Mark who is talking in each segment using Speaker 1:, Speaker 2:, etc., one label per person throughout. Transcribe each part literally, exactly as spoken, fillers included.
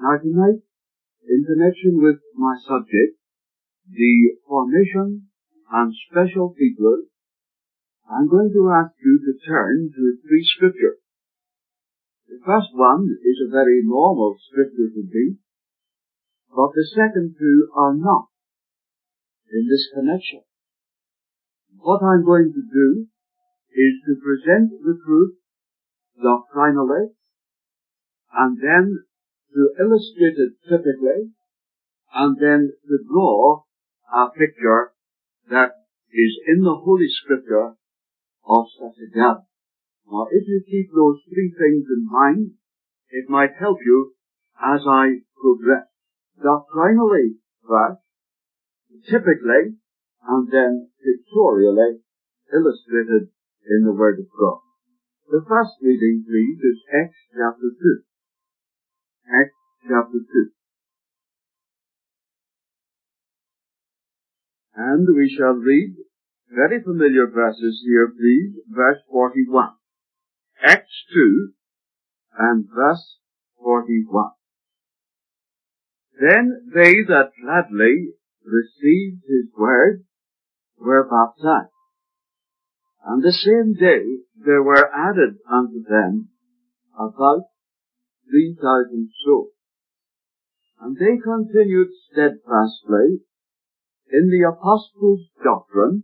Speaker 1: Now tonight, in connection with my subject, the formation and special people, I'm going to ask you to turn to three scriptures. The first one is a very normal scripture to be, but the second two are not in this connection. What I'm going to do is to present the truth doctrinally, and then to illustrate it typically, and then to draw a picture that is in the Holy Scripture of such a gathering. Now, if you keep those three things in mind, it might help you as I progress. Doctrinally first, typically, and then pictorially illustrated in the Word of God. The first reading, please, is Acts chapter two. Acts chapter two. And we shall read very familiar verses here, please, verse forty-one. Acts two and verse forty-one. Then they that gladly received his word were baptized. And the same day there were added unto them about three thousand souls. And they continued steadfastly in the apostles' doctrine,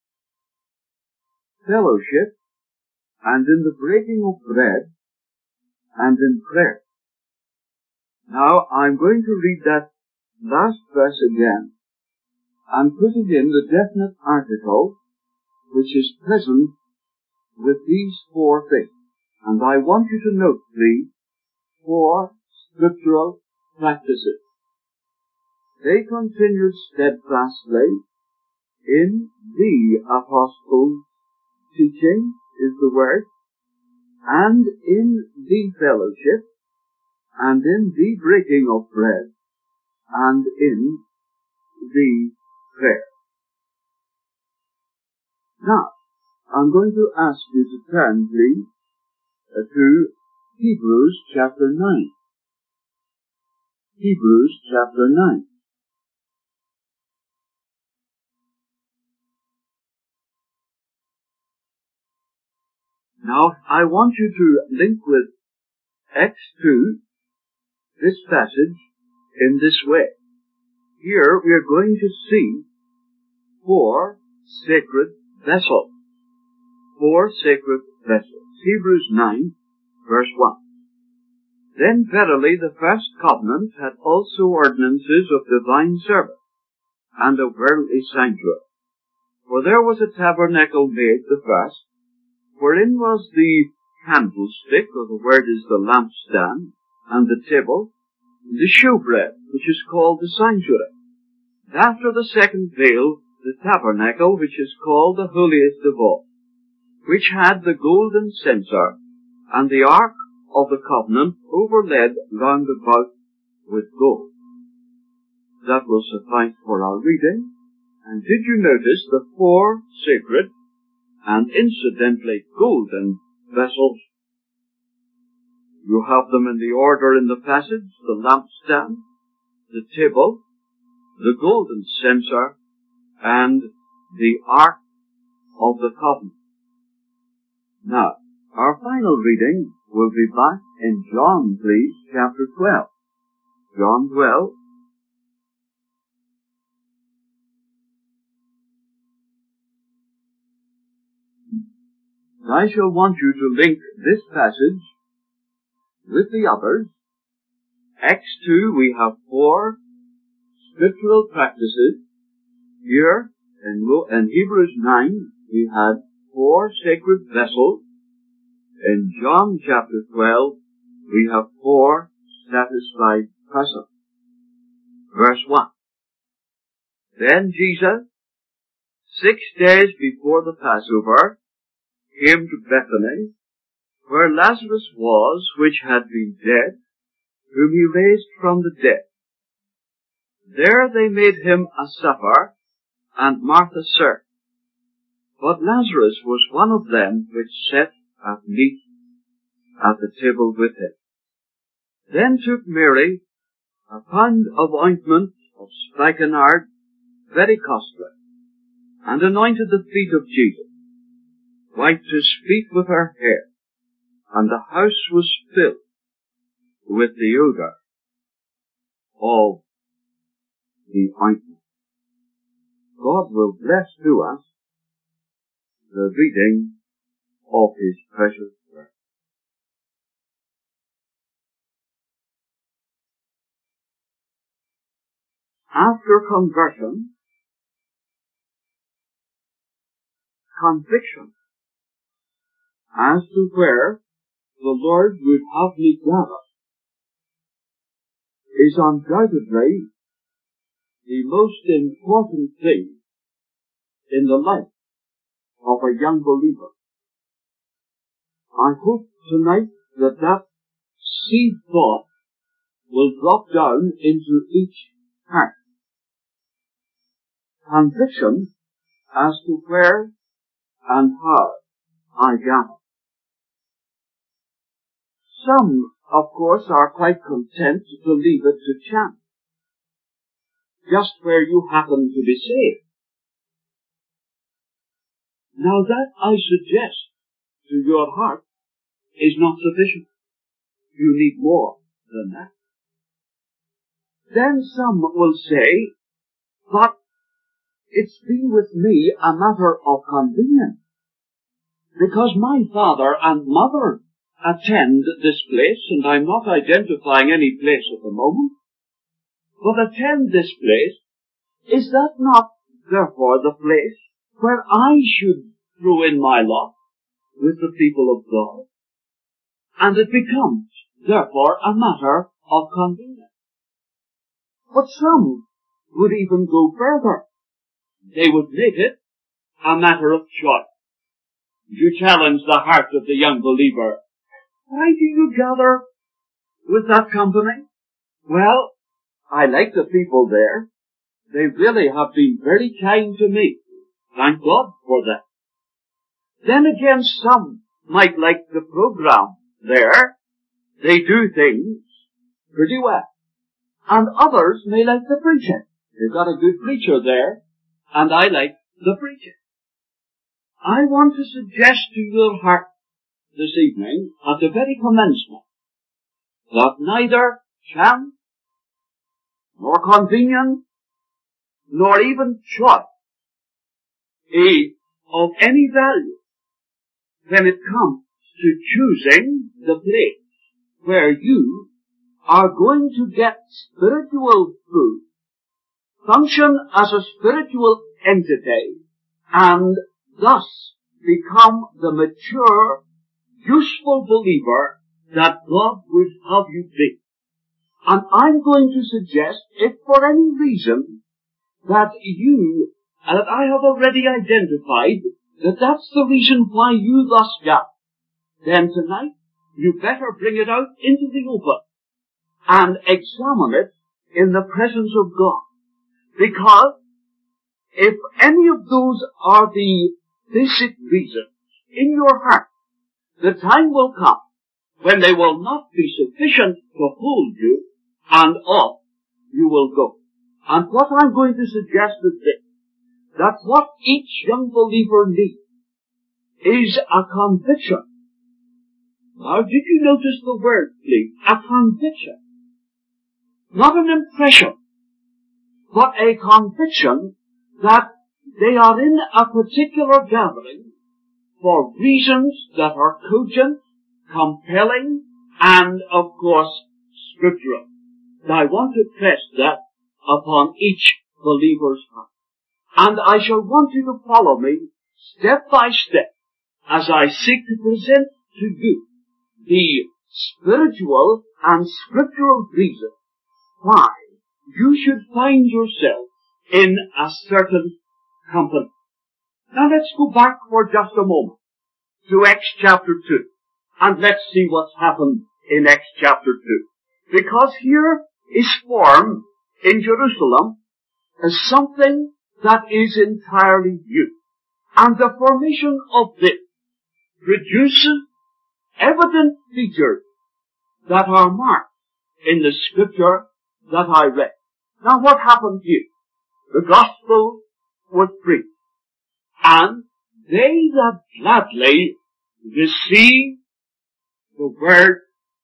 Speaker 1: fellowship, and in the breaking of bread, and in prayer. Now, I'm going to read that last verse again, and put it in the definite article, which is present with these four things. And I want you to note, please, four scriptural practices. They continued steadfastly in the apostles' teaching, is the word, and in the fellowship, and in the breaking of bread, and in the prayer. Now, I'm going to ask you to turn, please, uh, to Hebrews chapter nine. Hebrews chapter nine. Now, I want you to link with Acts two, this passage, in this way. Here we are going to see four sacred vessels. Four sacred vessels. Hebrews nine, verse one. Then verily the first covenant had also ordinances of divine service, and of worldly sanctuary. For there was a tabernacle made the first, wherein was the candlestick, or the word is the lampstand, and the table, and the shewbread, which is called the sanctuary. After the second veil, the tabernacle, which is called the holiest of all, which had the golden censer, and the ark of the covenant overlaid round about with gold. That will suffice for our reading. And did you notice the four sacred and incidentally golden vessels? You have them in the order in the passage: the lampstand, the table, the golden censer, and the ark of the covenant. Now, our final reading will be back in John, please, chapter twelve. John twelve. I shall want you to link this passage with the others. Acts two, we have four scriptural practices. Here, in, in Hebrews nine, we had four sacred vessels. In John chapter twelve, we have four satisfied persons. Verse one. Then Jesus, six days before the Passover, came to Bethany, where Lazarus was, which had been dead, whom he raised from the dead. There they made him a supper, and Martha served. But Lazarus was one of them which sat at meat at the table with him. Then took Mary a pound of ointment of spikenard, very costly, and anointed the feet of Jesus, wiped his feet with her hair, and the house was filled with the odor of the ointment. God will bless to us the reading of his precious word. After conversion, conviction as to where the Lord would have me gather is undoubtedly the most important thing in the life of a young believer. I hope tonight that that seed thought will drop down into each heart. Conviction as to where and how I gather. Some, of course, are quite content to leave it to chance, just where you happen to be saved. Now that, I suggest to your heart, is not sufficient. You need more than that. Then some will say, but it's been with me a matter of convenience, because my father and mother attend this place, and I'm not identifying any place at the moment, but attend this place. Is that not, therefore, the place where I should throw in my lot with the people of God? And it becomes, therefore, a matter of convenience. But some would even go further. They would make it a matter of choice. You challenge the heart of the young believer. Why do you gather with that company? Well, I like the people there. They really have been very kind to me. Thank God for that. Then again, some might like the program there. They do things pretty well. And others may like the preaching. They've got a good preacher there, and I like the preaching. I want to suggest to your heart this evening, at the very commencement, that neither chance, nor convenience, nor even choice is of any value when it comes to choosing the place where you are going to get spiritual food, function as a spiritual entity, and thus become the mature, useful believer that God would have you be. And I'm going to suggest, if for any reason that you, that I have already identified, that that's the reason why you thus gather, then tonight you better bring it out into the open and examine it in the presence of God. Because if any of those are the basic reasons in your heart, the time will come when they will not be sufficient to hold you, and off you will go. And what I'm going to suggest is this, that what each young believer needs is a conviction. Now, did you notice the word, please? A conviction. Not an impression, but a conviction that they are in a particular gathering for reasons that are cogent, compelling, and, of course, scriptural. Now, I want to press that upon each believer's heart. And I shall want you to follow me step by step as I seek to present to you the spiritual and scriptural reason why you should find yourself in a certain company. Now let's go back for just a moment to Acts chapter two, and let's see what's happened in Acts chapter two. Because here is formed in Jerusalem as something that is entirely new. And the formation of this produces evident features that are marked in the scripture that I read. Now what happened here? The gospel was preached, and they that gladly receive the word,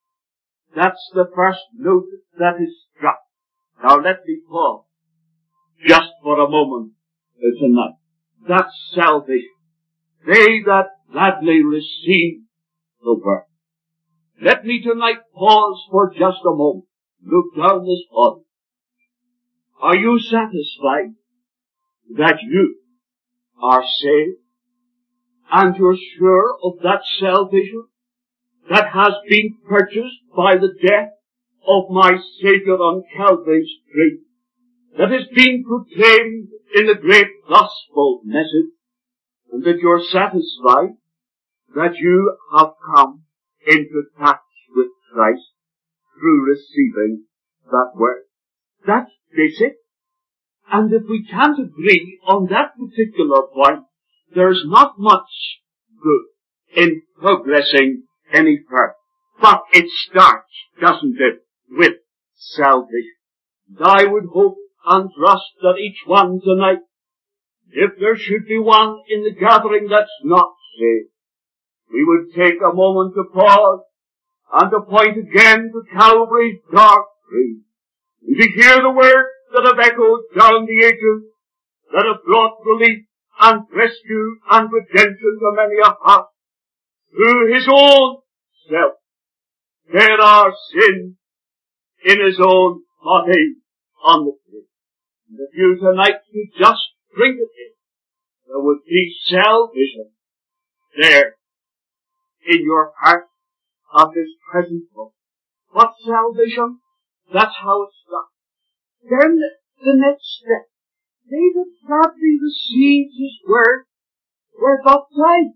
Speaker 1: that's the first note that is struck. Now let me pause just for a moment tonight. That's salvation. They that gladly receive the word. Let me tonight pause for just a moment. Look down this audience. Are you satisfied that you are saved and you're sure of that salvation that has been purchased by the death of my Saviour on Calvary's tree, that is being proclaimed in the great gospel message, and that you're satisfied that you have come into touch with Christ through receiving that word? That's basic. And if we can't agree on that particular point, there's not much good in progressing any further. But it starts, doesn't it, with salvation. And I would hope and trust that each one tonight, if there should be one in the gathering that's not saved, we would take a moment to pause and to point again to Calvary's dark tree, and to hear the words that have echoed down the ages, that have brought relief and rescue and redemption to many a heart. Through his own self, there are sins in his own body on the tree. And if you tonight could just bring it in, there would be salvation there in your heart of his present hope. What salvation? That's how it starts. Then the next step. They that gladly received his word were baptized.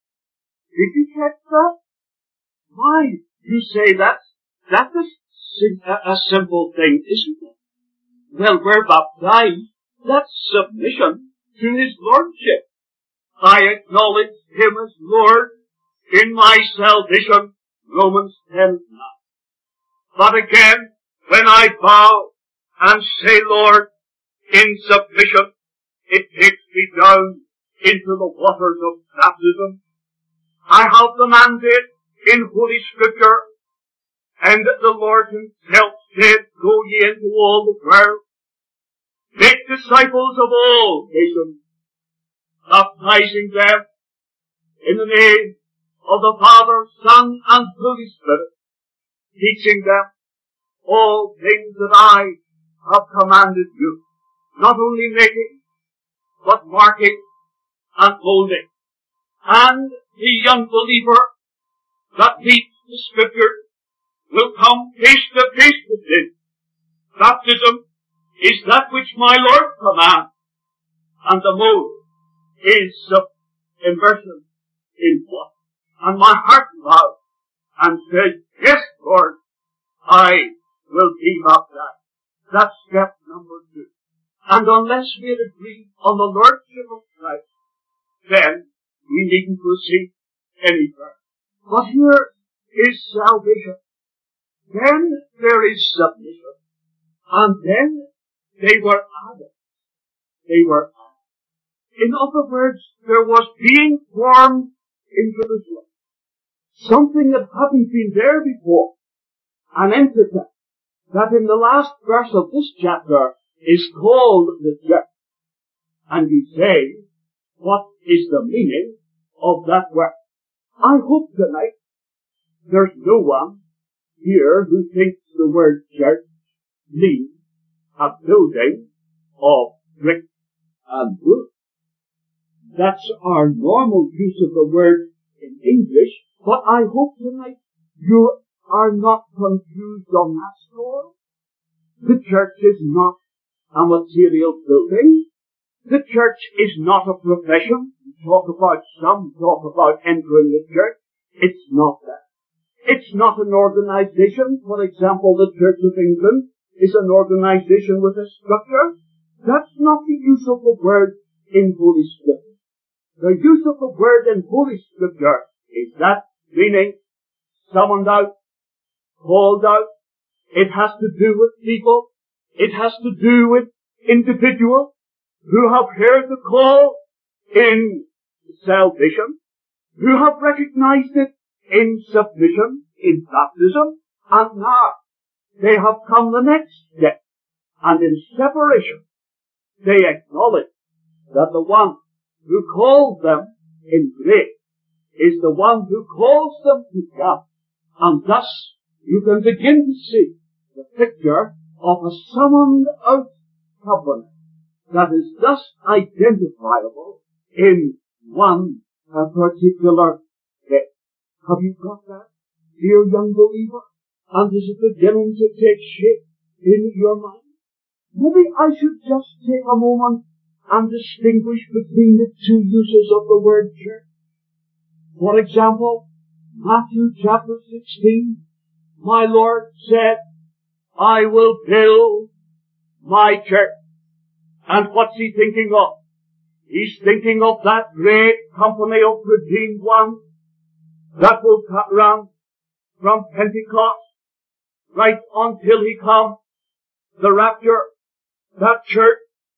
Speaker 1: Did you catch that? Why? You say that's, that's a, a simple thing, isn't it? Well, we're baptized. That's submission to his lordship. I acknowledge him as Lord in my salvation, Romans ten nine. But again, when I bow and say, Lord, in submission, it takes me down into the waters of baptism. I have the mandate in Holy Scripture, and the Lord himself said, go ye into all the world, make disciples of all nations, baptizing them in the name of the Father, Son, and Holy Spirit, teaching them all things that I have commanded you, not only making, but marking and molding. And the young believer that reads the Scripture will come face to face with this. Baptism is that which my Lord commands, and the mode is of immersion in water. And my heart bowed and said, yes, Lord, I will be baptized. That's step number two. And unless we agree on the Lordship of Christ, then we needn't proceed any further. But here is salvation. Then there is submission. And then they were added. They were added. In other words, there was being formed into this life. Something that hadn't been there before. An entity that in the last verse of this chapter is called the church. And you say, what is the meaning of that word? I hope tonight there's no one here who thinks the word church means a building of brick and wood. That's our normal use of the word in English, but I hope tonight you are not confused on that score. The church is not a material building. The church is not a profession. We talk about, some talk about entering the church. It's not that. It's not an organization. For example, the Church of England is an organization with a structure. That's not the use of the word in Holy Scripture. The use of the word in Holy Scripture is that meaning summoned out, called out. It has to do with people
Speaker 2: It has to do with individuals who have heard the call in salvation, who have recognized it in submission, in baptism, and now they have come the next step, and in separation they acknowledge that the one who called them in grace is the one who calls them to God. And thus you can begin to see the picture of a summoned out covenant that is thus identifiable in one a particular day. Have you got that, dear young believer? And is it beginning to take shape in your mind? Maybe I should just take a moment and distinguish between the two uses of the word church. For example, Matthew chapter sixteen, my Lord said, I will build my church. And what's he thinking of? He's thinking of that great company of redeemed ones that will run from Pentecost right until he comes, the rapture. That church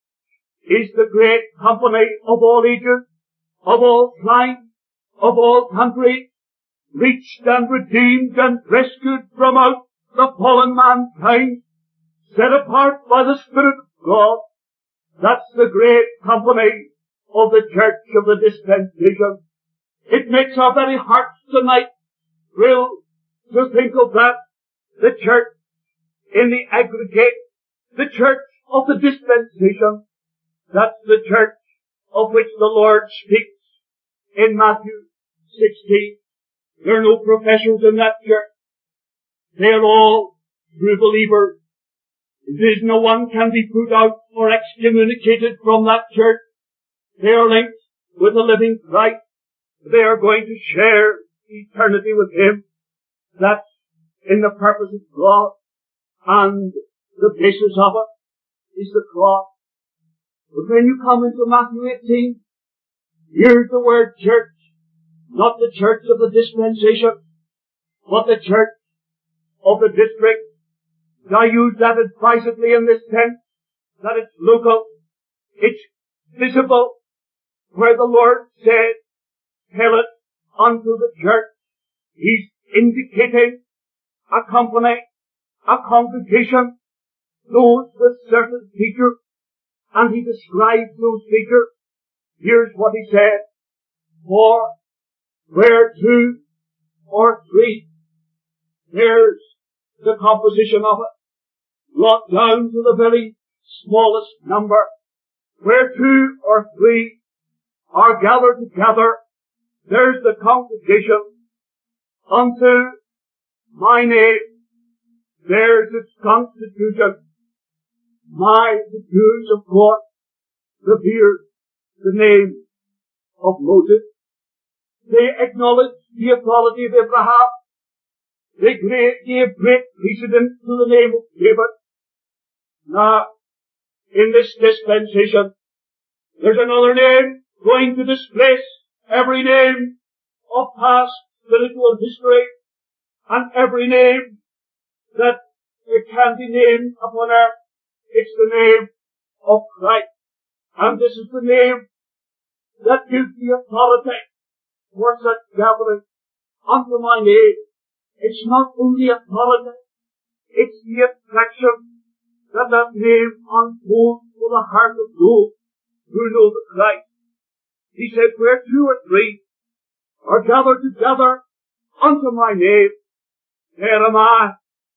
Speaker 2: is the great company of all ages, of all climes, of all countries, reached and redeemed and rescued from out the fallen mankind, set apart by the Spirit of God. That's the great company of the church of the dispensation. It makes our very hearts tonight thrill to think of that, the church in the aggregate, the church of the dispensation. That's the church of which the Lord speaks in Matthew sixteen. There are no professors in that church. They are all true believers. There is no one can be put out or excommunicated from that church. They are linked with the living Christ. They are going to share eternity with Him. That's in the purpose of God. And the basis of it is the cross. But when you come into Matthew eighteen, here's the word church. Not the church of the dispensation, but the church of the district. I use that advisedly in this sense, that it's local, it's visible, where the Lord said, tell it unto the church. He's indicating a company, a congregation, those with certain features, and He describes those features. Here's what He said, for where two or three, there's the composition of it, brought down to the very smallest number. Where two or three are gathered together, there's the congregation. Unto my name, there's its constitution. My, the Jews, of course, revered the name of Moses. They acknowledged the authority of Abraham. They gave great precedence to the name of David. Now, in this dispensation, there's another name going to displace every name of past spiritual history and every name that it can be named upon earth. It's the name of Christ. And this is the name that gives the authority for such gathering. Unto my name, it's not only authority, it's the attraction that that name unfolds for the heart of those who know the Christ. He said, where two or three are gathered together unto my name, there am I.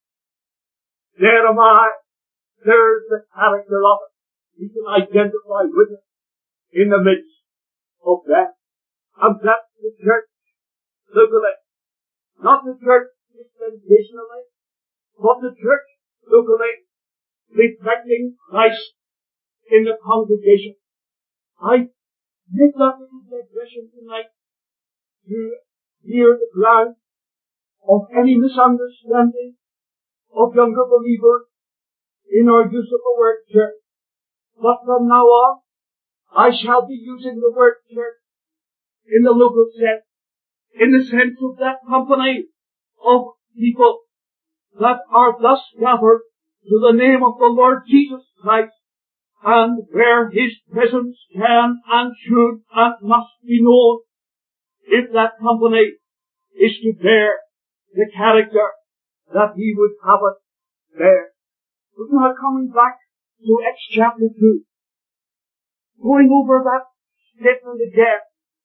Speaker 2: There am I. There's the character of it. You can identify with it in the midst of that. And that's the church locally. Not the church dispensationally, but the church locally, reflecting Christ in the congregation. I make that little digression tonight to clear the ground of any misunderstanding of younger believers in our use of the word church. But from now on, I shall be using the word church in the local sense, in the sense of that company of people that are thus gathered to the name of the Lord Jesus Christ, and where His presence can and should and must be known, if that company is to bear the character that He would have it bear. But now coming back to Acts chapter two, going over that statement again,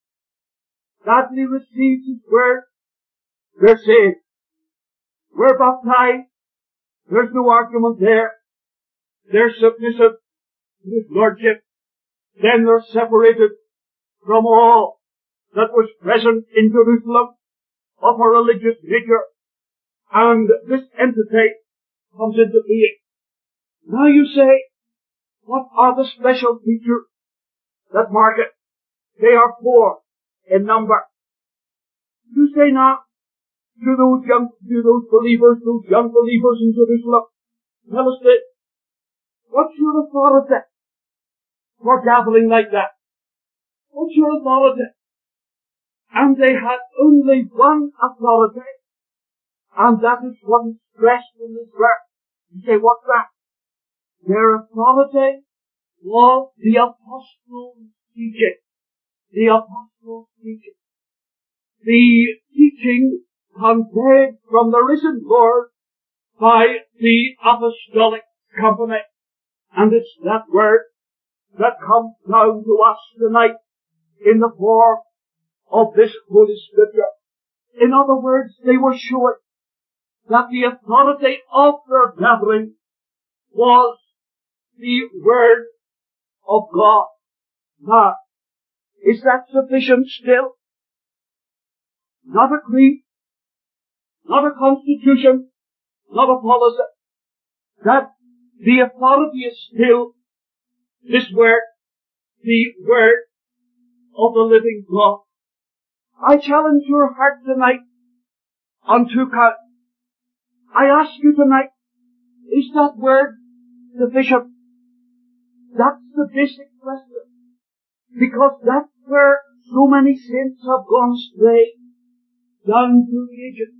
Speaker 2: that we received His word, we're saved. We're baptized. There's no argument there. They're submissive to His Lordship. Then they're separated from all that was present in Jerusalem of a religious nature. And this entity comes into being. Now you say, what are the special features that mark it? They are four in number. You say now, to those young, to those believers, those young believers in Jerusalem, tell us this, what's your authority for gathering like that? What's your authority? And they had only one authority, and that is what is stressed in this verse. You say, what's that? Their authority was the apostles' teaching. The apostles' teaching. The teaching conveyed from the risen Lord by the apostolic company. And it's that word that comes down to us tonight in the form of this Holy Scripture. In other words, they were showing that the authority of their gathering was the Word of God. Now, is that sufficient still? Not a creed, not a constitution, not a policy. That the authority is still this Word, the Word of the living God. I challenge your heart tonight on two counts. I ask you tonight, is that Word sufficient? That's the basic question. Because that's where so many saints have gone astray down through the ages.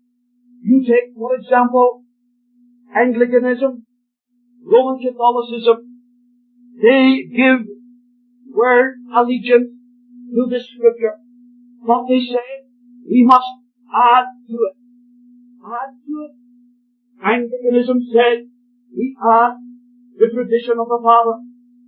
Speaker 2: You take, for example, Anglicanism, Roman Catholicism. They give word allegiance to the Scripture. But they say, we must add to it. Add to it. Anglicanism says, we add the tradition of the Father.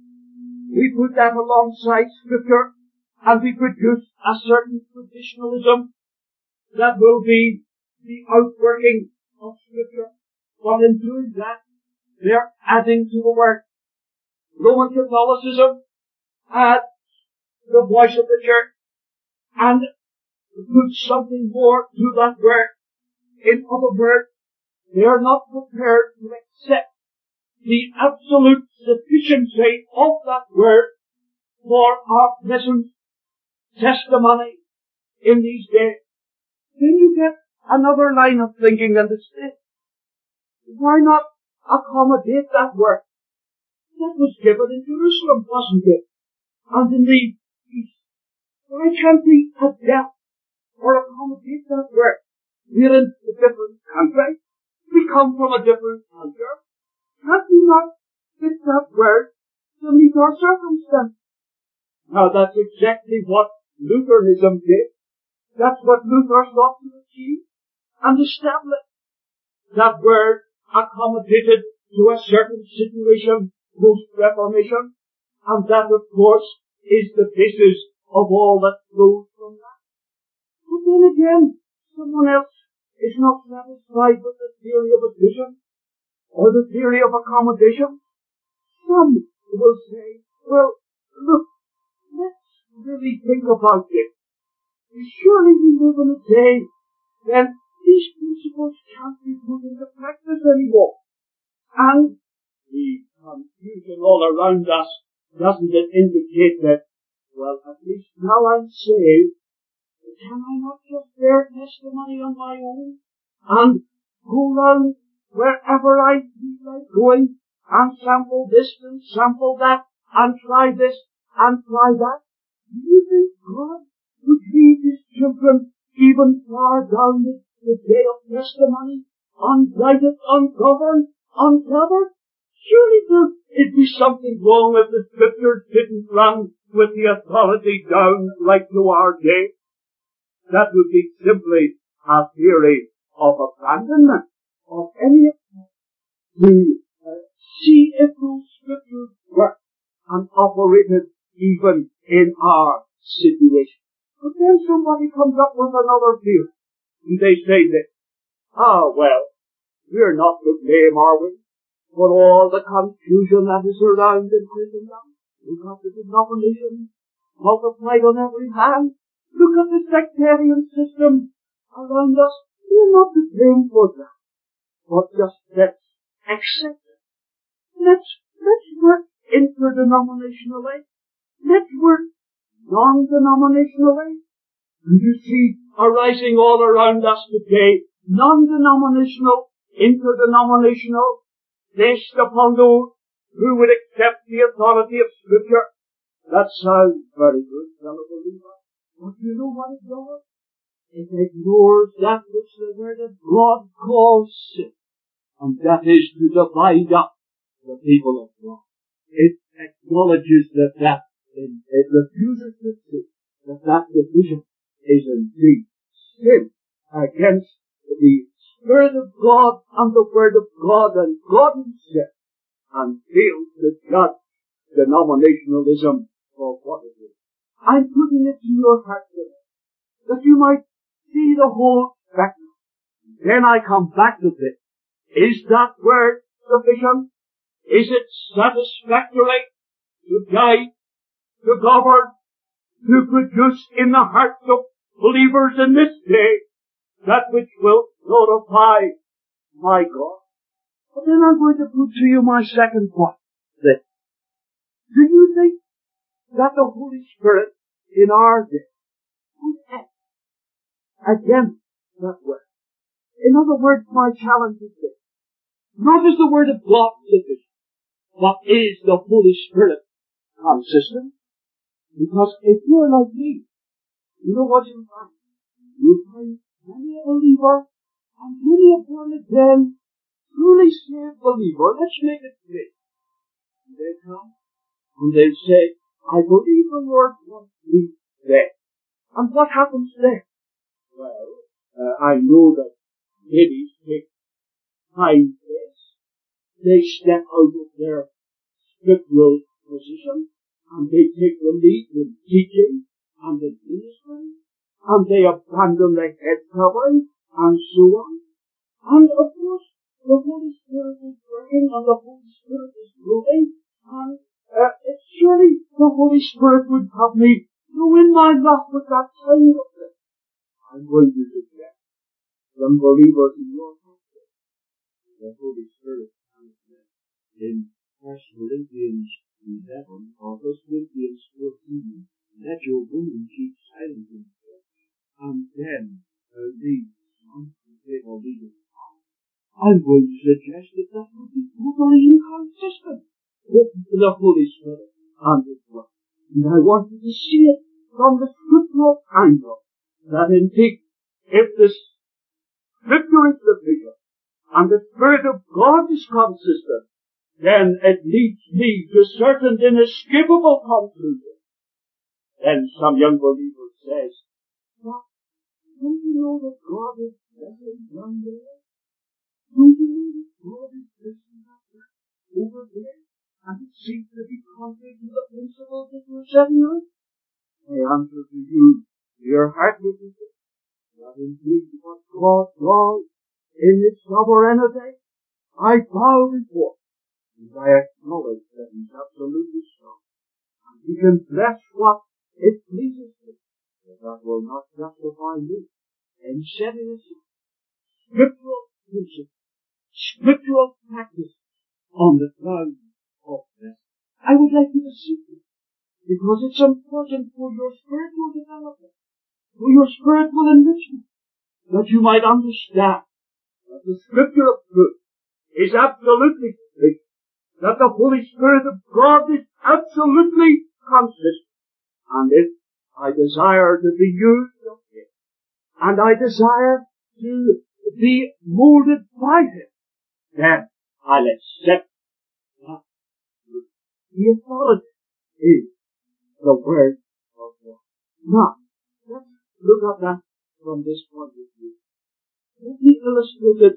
Speaker 2: We put that alongside Scripture, and we produce a certain traditionalism that will be the outworking of Scripture. But in doing that, they're adding to the Word. Roman Catholicism adds the voice of the Church and puts something more to that Word. In other words, they are not prepared to accept the absolute sufficiency of that Word for our present testimony in these days. Then you get another line of thinking, and it's this. Why not accommodate that Word that was given in Jerusalem, wasn't it? And in the East. Why can't we adapt or accommodate that Word? We're in a different country. We come from a different culture. Can't we not fit that Word to meet our circumstances? Now that's exactly what Lutheranism did. That's what Luther sought to achieve and establish. That Word accommodated to a certain situation post-Reformation, and that of course is the basis of all that flows from that. But then again, someone else is not satisfied with the theory of addition or the theory of accommodation. Some will say, well, look, let's really think about this. Surely we live in a day when these principles can't be put into practice anymore. And the confusion all around us, doesn't it indicate that, well, at least now I'm saved, can I not just bear testimony on my own and go round wherever I feel like going and sample this and sample that and try this and try that? Do you think God would leave His children even far down the, the day of testimony, unguided, ungoverned, uncovered? Surely there'd be something wrong if the Scriptures didn't run with the authority down like to our day. That would be simply a theory of abandonment of any attempt to uh, see if those Scriptures work and operated even in our situation. But then somebody comes up with another view, and they say this, ah, well, we're not to blame, are we, for all the confusion that is around in Christendom? Look at the denominations multiplied on every hand. Look at the sectarian system around us. We're not to blame for that. But just let's accept it. Let's, let's work interdenominationally. Let's work non-denominationally. And you see arising all around us today, non-denominational, interdenominational, based upon those who would accept the authority of Scripture. That sounds very good, fellow believer. But you know what it does? It ignores that which the Word of God calls sin. And that is to divide up the people of God. It acknowledges that that, it refuses to see that that division is indeed sin against the Spirit of God and the Word of God and God Himself, and fails to judge denominationalism for what it is. I'm putting it to your heart today, that you might see the whole spectrum. Then I come back to this. Is that word sufficient? Is it satisfactory to guide, to govern, to produce in the hearts of believers in this day that which will glorify my God? But then I'm going to put to you my second point. This. Do you think that the Holy Spirit in our day would act against that word? In other words, my challenge is this. Not is the Word of God sufficient, but is the Holy Spirit consistent? Because if you're like me, you know what you find? You find many a believer and many a born again, truly saved believer. Let's make it clear. And they come and they say, I believe the Lord wants me there. And what happens then? Well, uh, I know that babies take time for this. They step out of their scriptural position and they take the lead in teaching and in ministry, and they abandon their head covering and so on. And of course, the Holy Spirit is working and the Holy Spirit is moving, and uh, it's surely the Holy Spirit would have me go in my love with that kind of thing. I'm going to suggest some believers in your heart, the Holy Spirit comes in First Corinthians eleven or First Corinthians fourteen. Let your women keep silent in church, and then uh, lead some or lead in power. I'm going to suggest that that would be totally inconsistent with the Holy Spirit and His work. And I want you to see it from the scriptural angle, that indeed, if the Scripture is sufficient and the Spirit of God is consistent, then it leads me to certain inescapable conclusions. Then some young believer says, well, don't you know that God is blessing down there? Don't you know that God is blessing that over there? And it seems to be contrary to the principles that we're setting out. I answer to you, your heart will be this, that indeed what God does in His sovereignty, I bow before, and I acknowledge that He's absolutely strong. And He can bless what it pleases Him, but that will not justify me in setting aside scriptural principles, scriptural practice on the ground of blessing. I would like you to see this, because it's important for your spiritual development, for your spiritual enrichment, that you might understand that the Scripture of truth is absolutely complete, that the Holy Spirit of God is absolutely consistent. And if I desire to be used of Him, and I desire to be molded by Him, then I'll accept that. The authority is the Word of God. Now, let's look at that from this point of view. Let me illustrate it.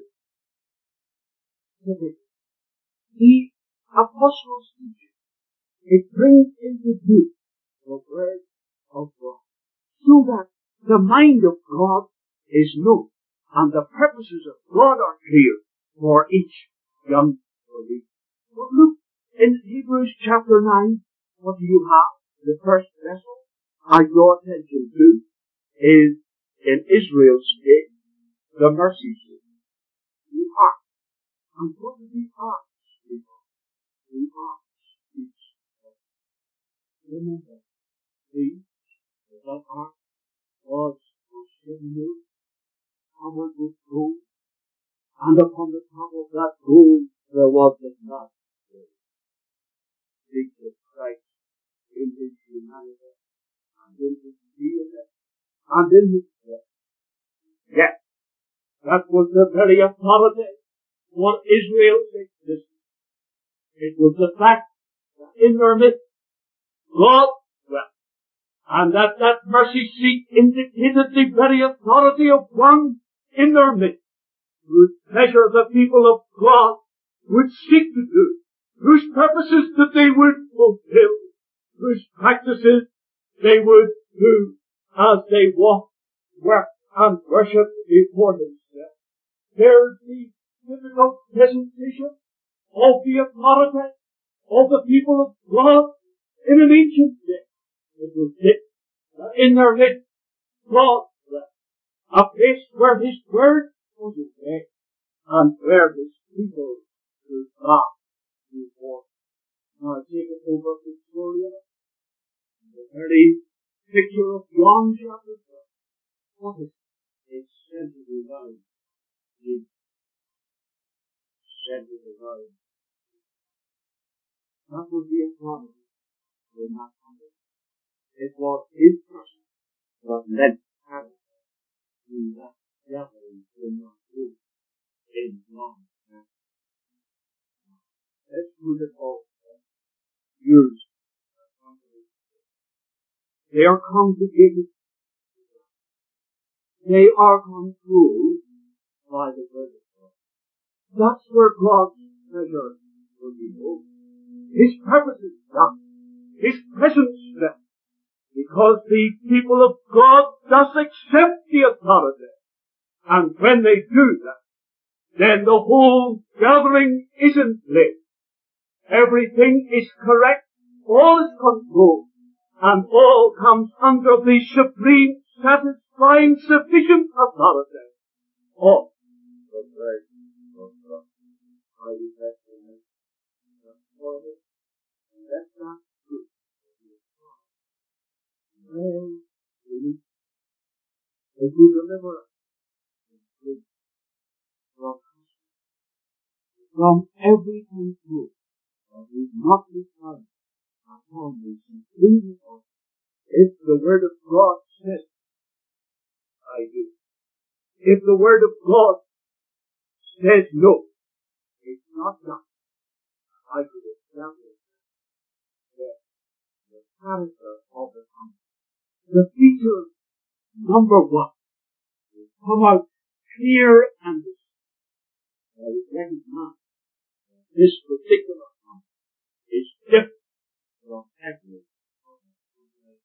Speaker 2: The Apostles' teaching, it brings into view the Word of God, so that the mind of God is known, and the purposes of God are clear for each young believer. But look, in Hebrews chapter nine, what do you have? The first vessel I draw attention to is, in Israel's case, the mercy seat. The ark. And what do the ark speak of? The ark speaks of. Remember, the, that ark was for seven years, covered with gold, and upon the top of that gold there was the blood. Jesus Christ in his humanity, and in his deity, and in his death. Yes, that was the very authority for Israel's existence. It was the fact that in their midst, God dwelt, and that that mercy seat indicated the very authority of one in their midst, whose pleasure the people of God would seek to do, whose purposes that they would fulfill, whose practices they would do as they walk, work, and worship before themselves. There's the typical presentation of the authority of the people of God in an ancient day. It was this, that in their midst, God dwelt, a place where His Word was obeyed, and where His people would bow before Him. Now take it over Victoria, the very picture of John chapter twelve. What is it? It's centered around Jesus. Centered around. That was the authority in that country. It was His person that led Paris to that gathering in that room in John. Let's put it all years. They are congregated. They are controlled by the Word of God. That's where God's pleasure will be known. His purpose is done. His presence there. Because the people of God does accept the authority. And when they do that, then the whole gathering is in place. Everything is correct. All is controlled. And all comes under the supreme, satisfying, sufficient authority of the Word of God. I will bless the name. And that's not true. Well, if you deliver us from, from every control that is not required upon the supreme authority, if the Word of God says, I do. If the Word of God says no, it's not done. I could establish that the character of the country. The feature number one will come out clear and distinct. I would recognize that this particular country is different from every other country.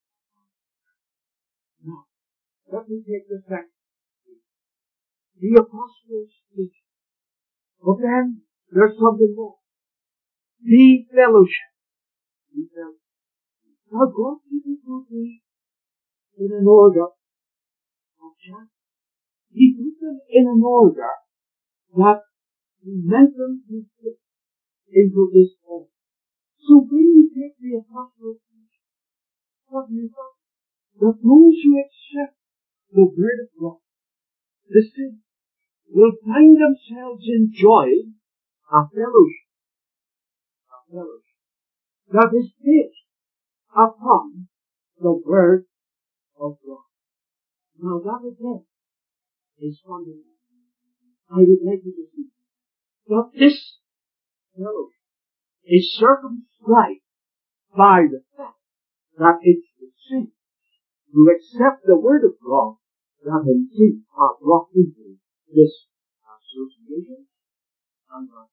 Speaker 2: Now, let me take the second. The Apostles' teaching. But then, there's something more. The fellowship. The fellowship. Now, God didn't put these in an order of chapters. He put them in an order that He meant them to fit into this order. So when you take the Apostles' teaching, what do you find? That those who accept the Word of God, the saints, will find themselves enjoying a fellowship, a fellowship that is based upon the Word of God. Now that again is fundamental. I would like you to see But this fellowship is circumscribed by the fact that it's the saints who accept the Word of God that indeed are brought into this association and are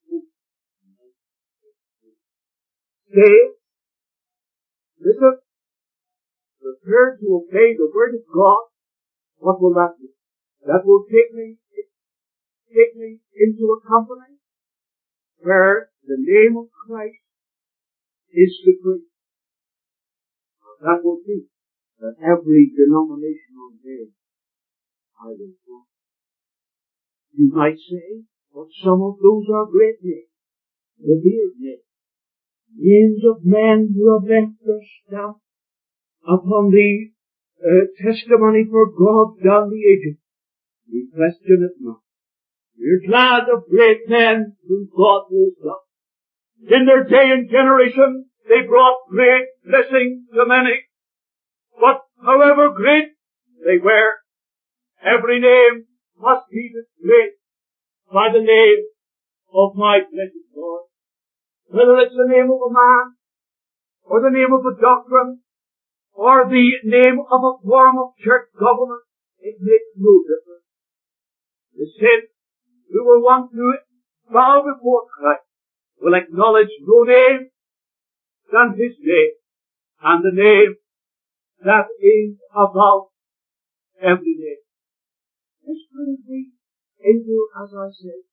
Speaker 2: Say, listen, prepare to obey the Word of God. What will that do? That will take me, take me into a company where the name of Christ is supreme. That will be that every denominational name I will go. You might say, but some of those are great names, revered names, names of men who have left their stamp upon the uh, testimony for God down the ages. We question it not. We're glad of great men whom God raised up. In their day and generation, they brought great blessing to many. But however great they were, every name must be displayed by the name of my blessed Lord. Whether it's the name of a man, or the name of a doctrine, or the name of a form of church government, it makes no difference. The saints who will want to bow before Christ will acknowledge no name than His name, and the name that is above every name. This brings me into, as I said,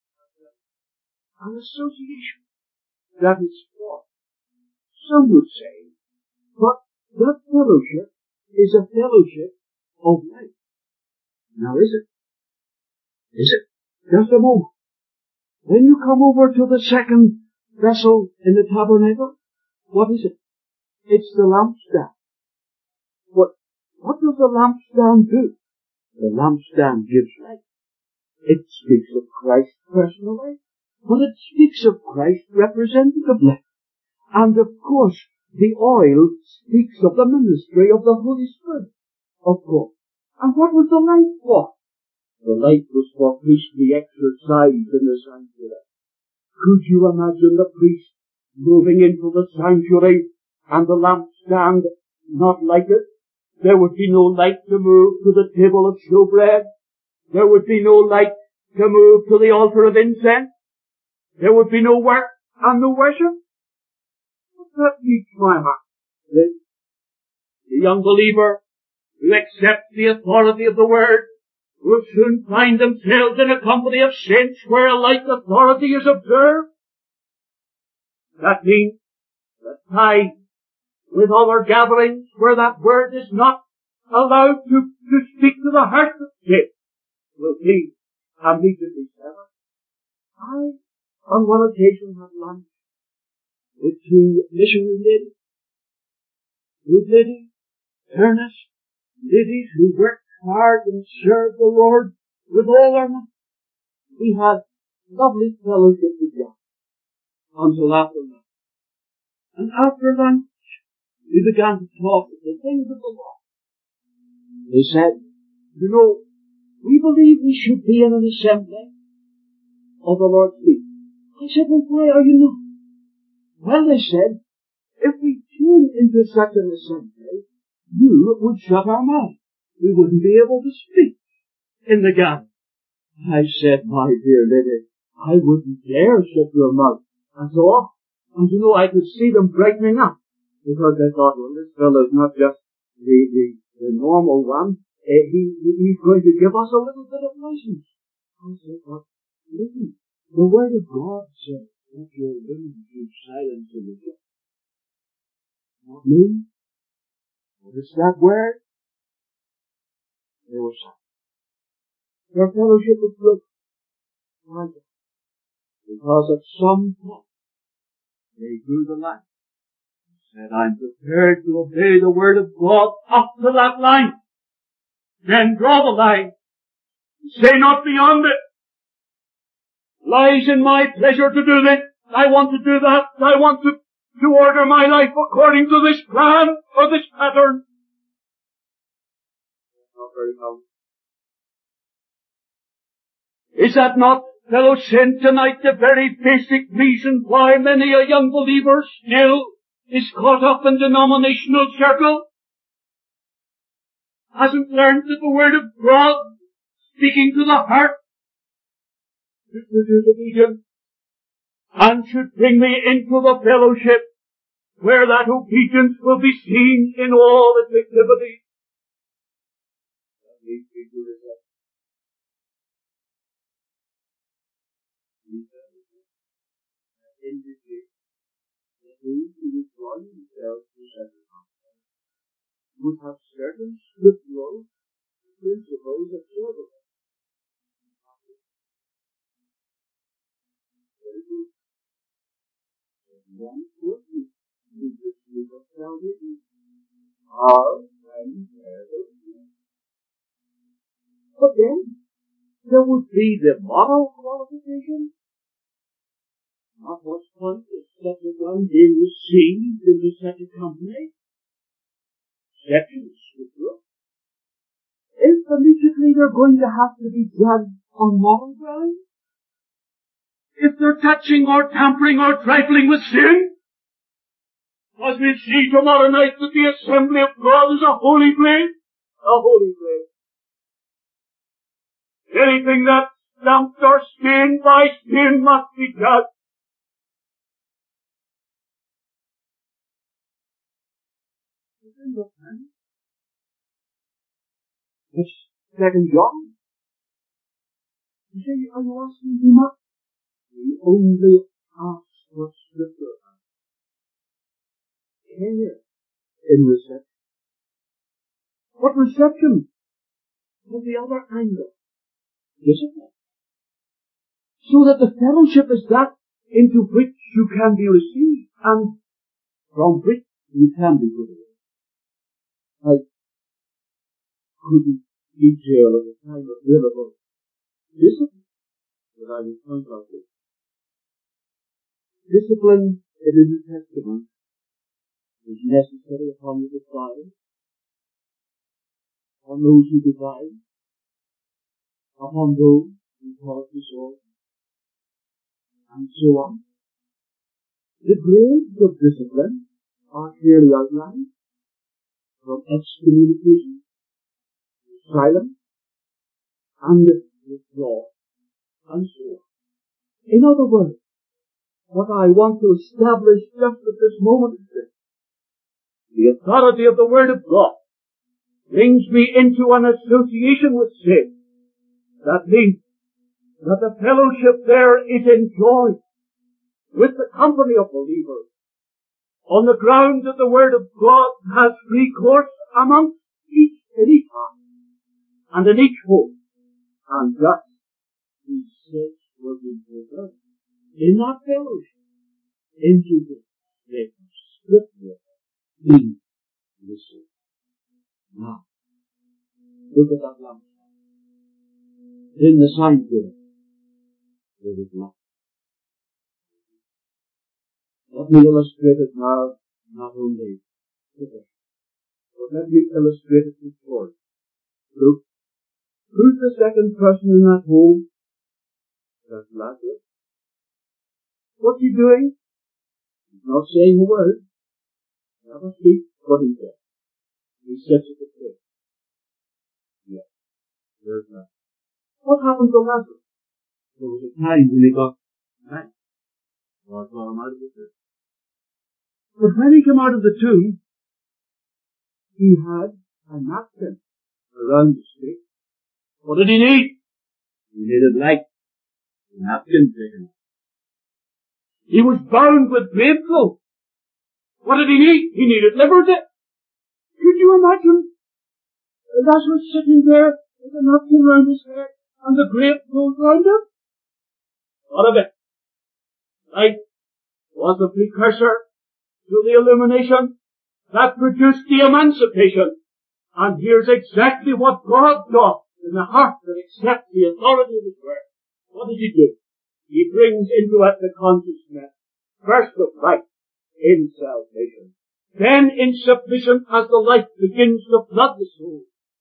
Speaker 2: an association that is formed. Some would say, but that fellowship is a fellowship of life. Now is it? Is it? Just a moment. When you come over to the second vessel in the tabernacle, what is it? It's the lampstand. What, what does the lampstand do? The lampstand gives light. It speaks of Christ personally, but it speaks of Christ representatively. And of course, the oil speaks of the ministry of the Holy Spirit, of course. And what was the light for? The light was for priestly exercise in the sanctuary. Could you imagine the priest moving into the sanctuary and the lampstand not lighted? There would be no light to move to the table of showbread. There would be no light to move to the altar of incense. There would be no work and no worship. That meets my heart. The, the young believer who accepts the authority of the Word will soon find themselves in a company of saints where a like authority is observed. That means that time with other gatherings where that Word is not allowed to, to speak to the heart of faith will be immediately severed. I, on one occasion, had lunch with two missionary ladies, good ladies, earnest ladies who worked hard and served the Lord with all their might. We had lovely fellowship together until after lunch. And after lunch, we began to talk of the things of the Lord. They said, you know, we believe we should be in an assembly of the Lord's feet. I said, well, why are you not? Well, they said, if we tune into such an assembly, you would shut our mouth. We wouldn't be able to speak in the gathering. I said, my dear lady, I wouldn't dare shut your mouth. And so on. And you know, I could see them brightening up. Because they thought, well, this fellow's not just the, the, the normal one. Uh, he, he, he's going to give us a little bit of license. I said, well, listen, the Word of God says, let your women keep silence in the church. Not me. What is that word? They were silent. Their fellowship was broken. Because at some point, they drew the line. They said, I'm prepared to obey the Word of God up to that line. Then draw the line. Say not beyond it. Lies in my pleasure to do this. I want to do that. I want to, to order my life according to this plan or this pattern. Not very long. Is that not Fellow sin, tonight the very basic reason why many a young believer still is caught up in denominational circle, hasn't learned that the Word of God, speaking to the heart, should produce obedience, and should bring me into the fellowship where that obedience will be seen in all its activity. That leads me to this end. Indicate that those who withdraw themselves to sacrifice would have certain scriptural principles observable. Very good. One important is the truth of salvation. Our and But then, there would be the moral qualification. At what point is such a one being received into such a company? Second scripture. If immediately they're going to have to be judged on moral grounds, if they're touching or tampering or trifling with sin, as we see tomorrow night that the assembly of God is a holy place, a holy place. Anything that's stamped or stained by sin must be judged. It's Second John. You say, are you asking too much? We only ask what Scripture has. Care in reception. What reception? From the other angle. Discipline. So that the fellowship is that into which you can be received and from which you can be put away. I couldn't detail at the time available discipline that I was point out with. Discipline in the New Testament is necessary upon the defiant, upon those who divide, upon those who cause disorder, and so on. The grades of discipline are clearly outlined, from excommunication, silence, and withdrawal, and so on. In other words, what I want to establish just at this moment is this. The authority of the Word of God brings me into an association with sin. That means that the fellowship there is enjoyed with the company of believers on the ground that the Word of God has free course amongst each in each heart and in each home. And thus, these six will be fulfilled in that fellowship into the Scripture being received. Now, look at that lamp. In the sign there, there is light. Let me illustrate it now, not only today, but let me illustrate it before. Look, who's the second person in that home? That's Lazarus. What's he doing? He's not saying a word. Never speaks what he says. He sits at the table. Yes, there's that. What happened to Lazarus? There was a time when he got mad. God got him out of the tomb. But when he came out of the tomb, he had a napkin around his feet. What did he need? He needed light. The napkin taken. He was bound with grave clothes. What did he need? He needed liberty. Could you imagine Lazarus sitting there with a napkin around his head and the grave clothes around him? What of it? Light was the precursor to the illumination that produced the emancipation. And here's exactly what God does in the heart that accepts the authority of His Word. What does He do? He brings into it the consciousness, first of light in salvation. Then in submission as the light begins to flood the soul.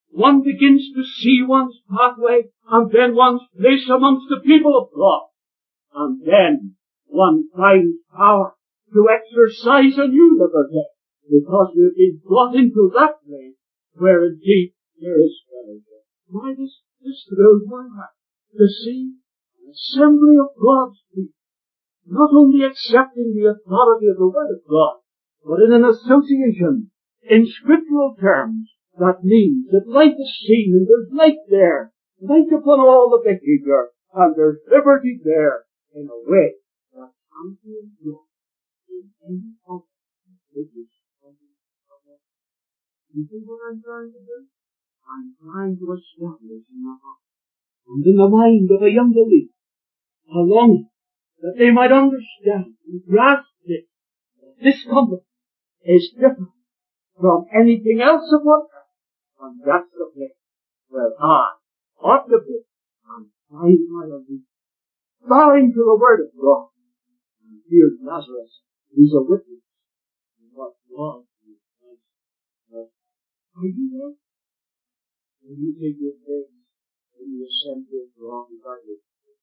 Speaker 2: one begins to see one's pathway, and then one's place amongst the people of God. And then one finds power to exercise a new liberty, because we've been brought into that place where indeed there is fellowship. Why, this, this thrills my heart to see an assembly of God's people, not only accepting the authority of the Word of God, but in an association, in scriptural terms, that means that life is seen and there's light there, light upon all the behavior, and there's liberty there in a way that can't be enjoyed in any other religious organization. You see what I'm trying to do? I'm trying to establish in the heart and in the mind of a young believer a longing that they might understand and grasp this. This company is different from anything else upon earth. And that's the place where I ought to be and find my allegiance, bowing to the Word of God. And here's Lazarus, who's a witness to what God has done. Are you there? Will you take your place in the assembly of God by your faith?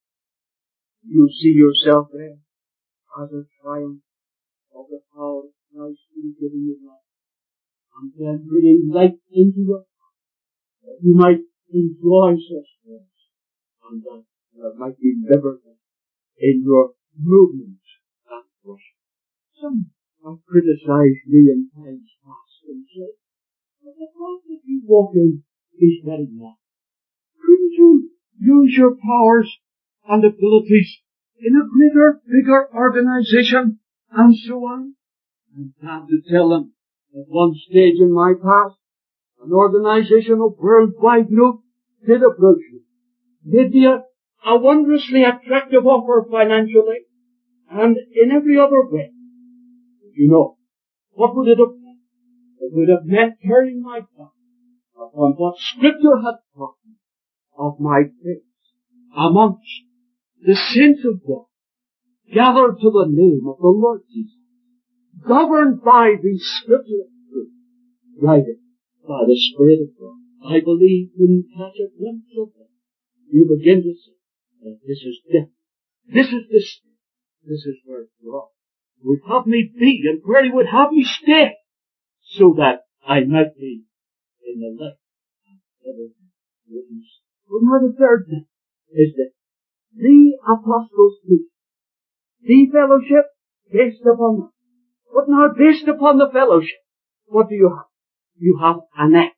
Speaker 2: You see yourself there as a triumph of the power of Christ in giving you life, and then bringing light into your heart, that you might enjoy such things, and that there might be liberty in your movements and worship. Some have criticized me in times past and said, but the path that you walk in is very narrow. Couldn't you use your powers and abilities in a greater, bigger organization, and so on? I'm glad to tell them, at one stage in my past, an organization of worldwide note did approach me. They'd be a, a wondrously attractive offer financially, and in every other way. But you know, what would it have meant? It would have meant turning my back upon what Scripture had taught me of my place amongst the saints of God, gathered to the name of the Lord Jesus, governed by the Scripture truth, guided by the Spirit of God. I believe when you catch a glimpse of it, you begin to see that this is different. This is the state. This is where God would have me be and where He would have me stay, so that I might be in the light of everything. Well, now the third thing is that the apostles' teaching, the fellowship based upon that. But now based upon the fellowship, what do you have? You have an act.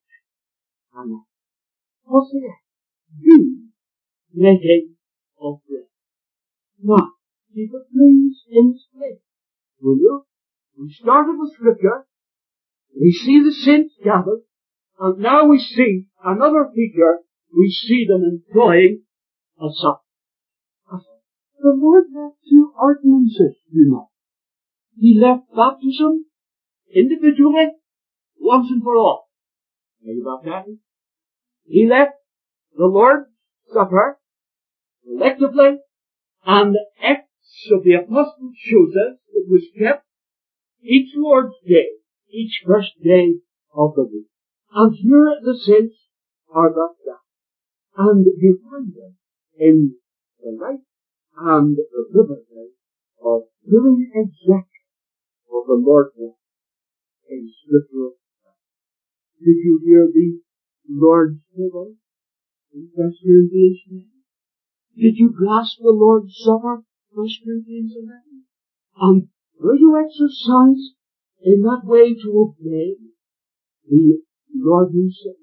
Speaker 2: An act. What's the act? The making of bread. Now, keep it please in its place. Will you? We started with Scripture. We see the saints gathered. And now we see another feature. We see them employing a supper. The Lord left two ordinances, you know. He left baptism individually, once and for all. Are you baptized? He left the Lord's Supper collectively, and the Acts of the Apostles shows us it was kept each Lord's Day, each first day of the week. And here the saints are got down. And you find them in the light and the liberty of doing exactly what the Lord wants in scriptural time. Did you hear the Lord's table in First Corinthians nine? Did you grasp the Lord's Supper, First Corinthians eleven? And will you exercise in that way to obey the Lord Himself?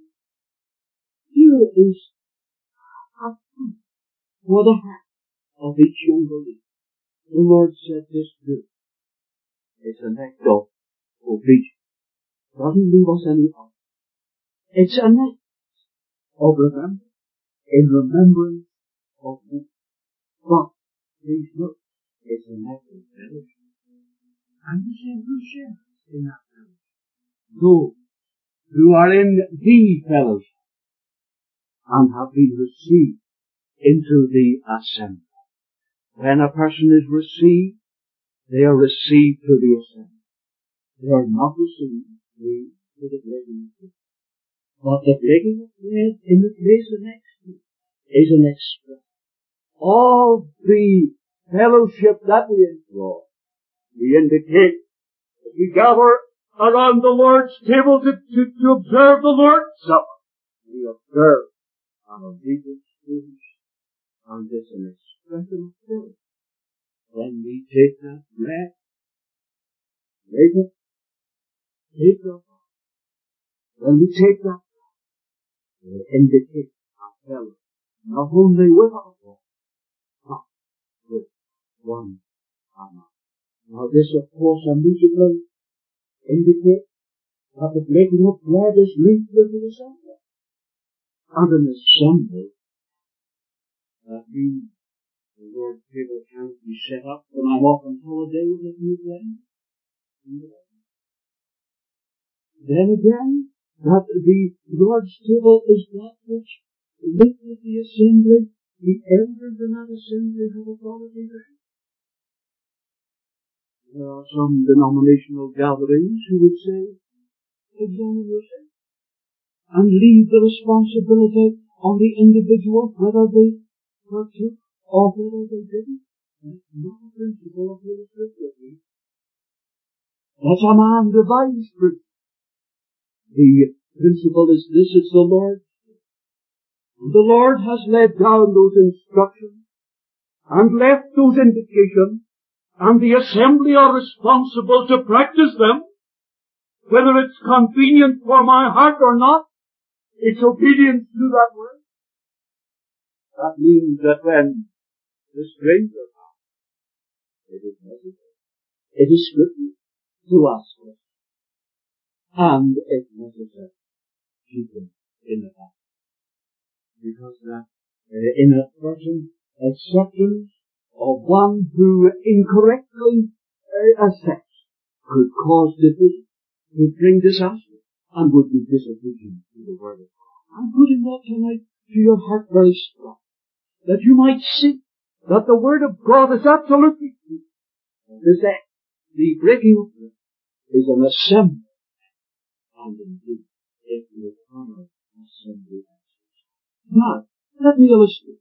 Speaker 2: Here is a food for the heart of each young believer. The Lord said this too. It's an act of obedience. Doesn't leave us any other. It's an act of remembrance, in remembrance of me. But, please look, it's an act of fellowship. And you say, who shares in that fellowship? Those who are in the fellowship and have been received into the assembly. When a person is received, they are received to the assembly. They are not received to the great. But the breaking of bread in the place of next is an expression of the fellowship that we enjoy. We indicate that we gather around the Lord's table to, to, to observe the Lord's Supper. We observe our obedience to Him, and this is an expression of faith. When we take that bread, break it, take it. When we take that, we indicate our fellowship, not only with our Lord, but with one another. Now this, of course, immediately indicates that the breaking of bread is linked with the assembly. And an assembly, that means the Lord's table can't be set up when I'm off on holiday with a new friend. Then again, that the Lord's table is that which linked with the assembly. The elders in that assembly have authority there. There are some denominational gatherings who would say, examine yourself and leave the responsibility on the individual whether they partook or whether they didn't. That's not a principle of the Scripture. That's a man-devised principle. The principle is this: it's the Lord. The Lord has laid down those instructions and left those indications, and the assembly are responsible to practice them, whether it's convenient for my heart or not. It's obedience to that word. That means that when the stranger comes, it is necessary. It is scripture to ask us, and if necessary, keep him in the house. Because that uh, in a person acceptance of one who incorrectly uh, assessed could cause division, could bring disaster, and would be disobedient to the word of God. I'm putting that tonight to your heart very strong, that you might see that the word of God is absolutely true. This act, the breaking of bread, is an assembly, and indeed it will honor assembly. Now, let me illustrate.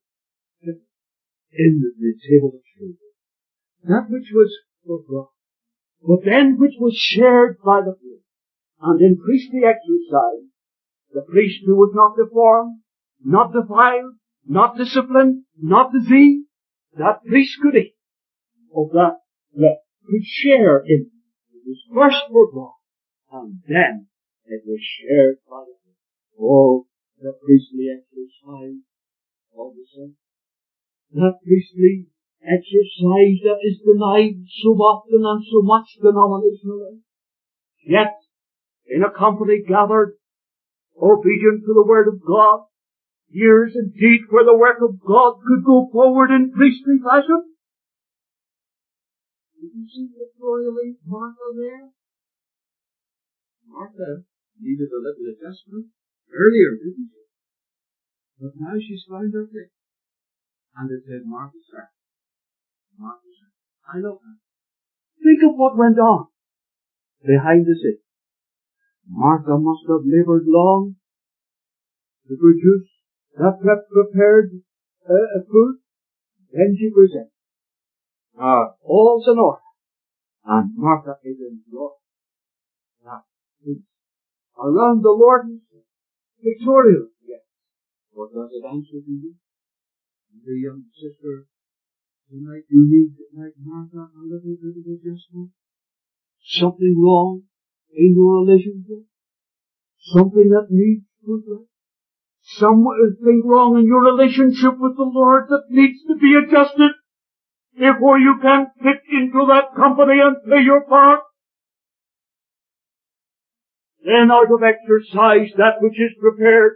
Speaker 2: In the, the table of truth, that which was for God, but then which was shared by the priest, and in priestly exercise, the priest who was not deformed, not defiled, not disciplined, not diseased, that priest could eat of that bread, could share in it. It was first for God, and then it was shared by the priest. Oh, the priestly exercise of the saints. That priestly exercise that is denied so often and so much denominationally. Yet, in a company gathered, obedient to the word of God, years indeed where the work of God could go forward in priestly fashion. Did you see Victoria Lee Martha there? Martha needed a little adjustment earlier, didn't she? But now she's found her place. And it said, Martha, sir. Martha, sir. I love her. Think of what went on behind the scene. Martha must have labored long to produce that prepared uh, food. Then she presents. Ah, all's in order. And Martha is enjoying that feast around the Lord himself. Victoria, yes. What does it answer to you? The young sister, tonight you need, like Martha, a little bit of adjustment. Something wrong in your relationship. Something that needs progress. Something wrong in your relationship with the Lord that needs to be adjusted before you can fit into that company and play your part. Then out of exercise that which is prepared.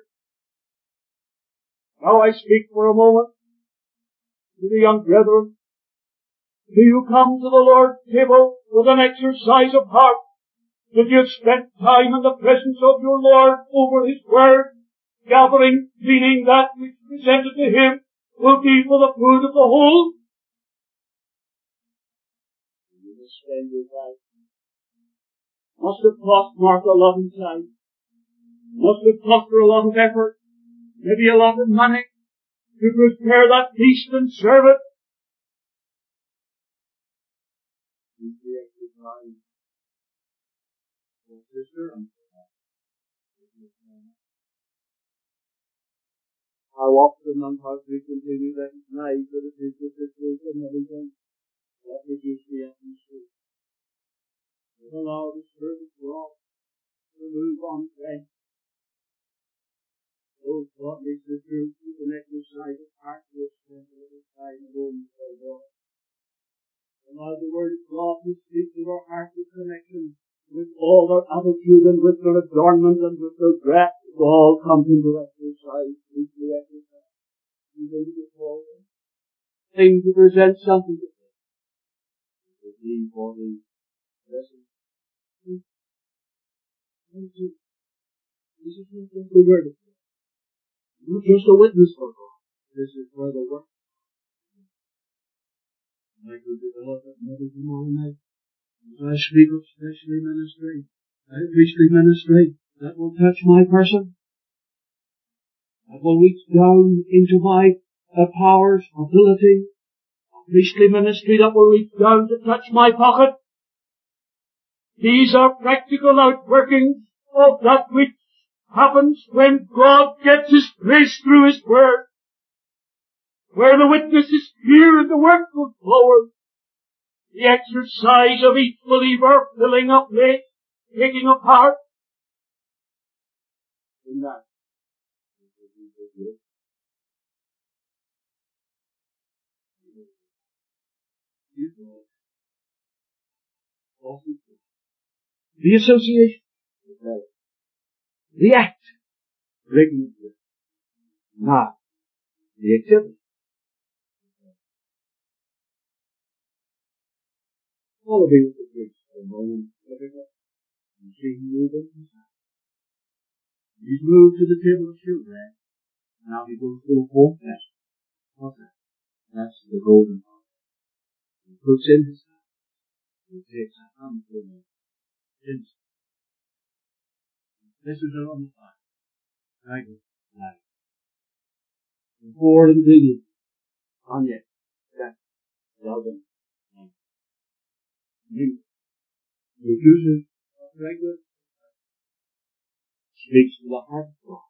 Speaker 2: Now I speak for a moment to the young brethren. Do you come to the Lord's table with an exercise of heart? Did you spend time in the presence of your Lord over His Word, gathering, meaning that which presented to Him will be for the food of the whole? You will spend your life. Must have cost Martha a lot of time. Must it cost her a lot of effort, maybe a lot of money, to prepare that feast and serve it?
Speaker 1: Sister, how often and how frequently we recognize that it is the sisters and everything that reduce the atmosphere. We allow the Spirit of God to move on faith. Those godly sisters who can exercise a part of this strength at a time of moment for God. Allow the Word of God to speak to our hearts of connection with all their attitude and with their adornment and with their breath. It all comes into exercise, weekly exercise. Even before them. Thing to present something to them. To be for the lesson. This is not just the Word of God. Not just a witness for God. This is for the work. I could develop it maybe tomorrow night. As I speak of specially ministry, uh, priestly ministry, that will touch my person. That will reach down into my uh, powers, ability. Priestly ministry that will reach down to touch my pocket. These are practical outworkings of that which happens when God gets His grace through His Word. Where the witness is clear and the work goes forward. The exercise of each believer filling up place, taking a part in that. The association, the act, bringing it. Now, the activity. All of you with the grace for a moment, you see him moving. He's moved to the table of shewbread. Now he goes to a fourth vessel. What's that? That's the golden pot. He puts in his hand. He takes a handful of incense. This is on the fire. Right? Right. The four ingredients. Onion. That. Seldom. New. Reduces fragrance. Speaks to the heart of God.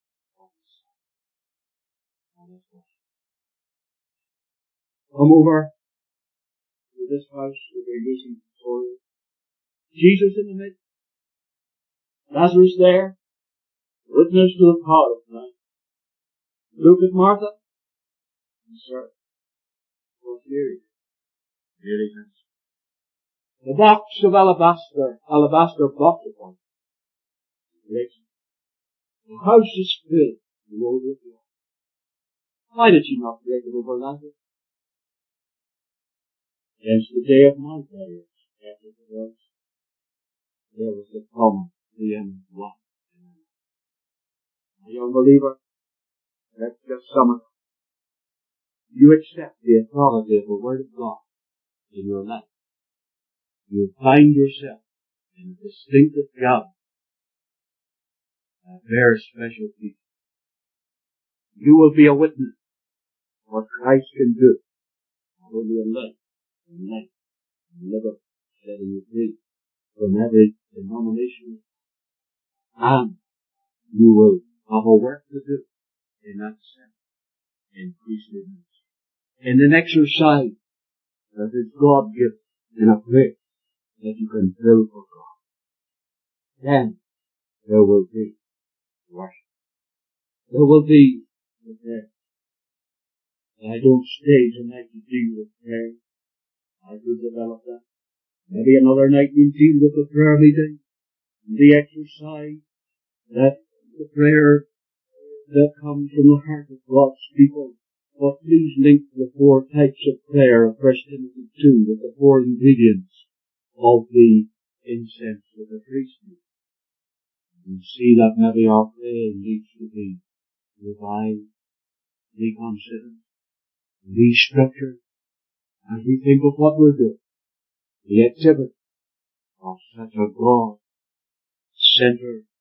Speaker 1: Come over to this house that we're using for Jesus in the midst. Lazarus there. Witness to the power of God. Look at Martha. And sir. For Mary. Mary has. The box of alabaster. Alabaster box of one. The house is filled. The Lord of God. Why did she not break it over Lazarus? Against the day of my prayers, after the verse, there was the come, the end one. My young believer, let's just sum it up. You accept the authority of the Word of God in your life. You find yourself in a distinctive job, a very special people. You will be a witness of what Christ can do. Not only in life, in life, in liberty, setting you free from every denomination, and you will have a work to do in that sense, in priestly ministry, in an exercise that is God given in a place that you can fill for God. Then there will be worship. There will be the prayer. I don't stay tonight to deal with prayer. I could develop that. Maybe another night we'll deal with the prayer meeting, the exercise, that the prayer that comes from the heart of God's people. But please link the four types of prayer of First Timothy two with the four ingredients of the incense of the priesthood. You see that maybe our praying needs to be revised, reconsidered, restructured, as we think of what we're doing. The activity of such a God-centered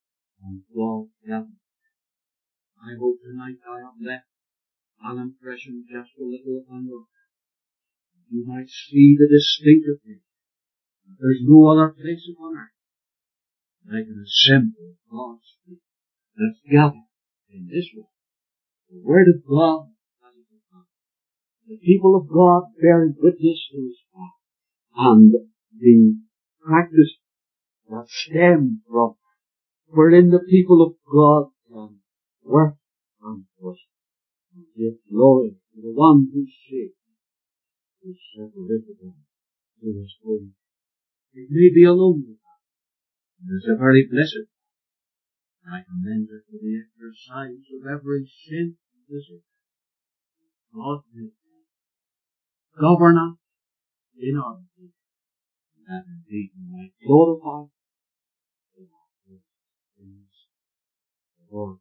Speaker 1: and God heaven. I hope tonight I have left an impression just a little upon your heart. You might see the distinctiveness. There's no other place upon earth like an assembly of God's people that's gathered in this way. The Word of God has it upon. The people of God bearing witness to His power. And the practice that stems from wherein the people of God can work and worship and give glory to the one who saves, who separated them to His home. It may be a lonely path, and it's a very blessed path. I commend it to the exercise of every sin visit. God may govern us in our faith, and indeed we might glorify in our things the Lord.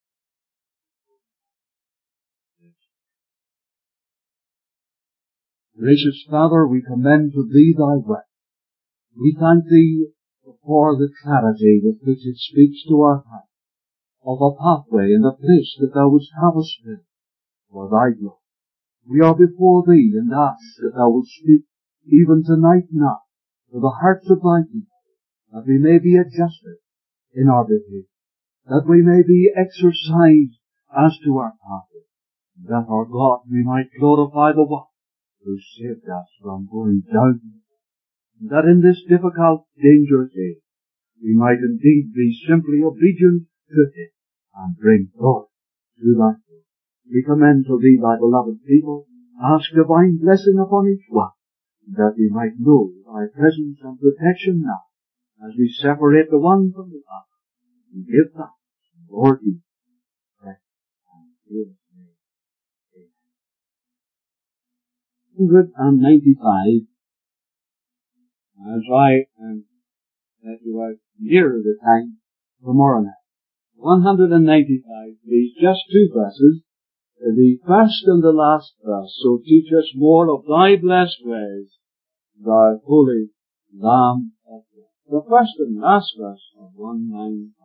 Speaker 1: Gracious Father, we commend to Thee Thy Word. We thank Thee for the clarity with which it speaks to our heart of a pathway and a place that Thou wouldst have us in for Thy glory. We are before Thee and ask that Thou wouldst speak even tonight now to the hearts of Thy people, that we may be adjusted in our behavior, that we may be exercised as to our pathway, that our God we might glorify the one who saved us from going down, and that in this difficult, dangerous age, we might indeed be simply obedient to Him and bring glory to Thy name. We commend to Thee Thy beloved people, ask divine blessing upon each one, that we might know Thy presence and protection now, as we separate the one from the other, and give thanks, Lord Jesus Christ, and give one hundred ninety-five, I'll try and let you out nearer the time tomorrow night. one hundred ninety-five, these just two verses, the first and the last verse, so teach us more of Thy blessed ways, Thou holy Lamb of God. The first and last verse of one ninety-five.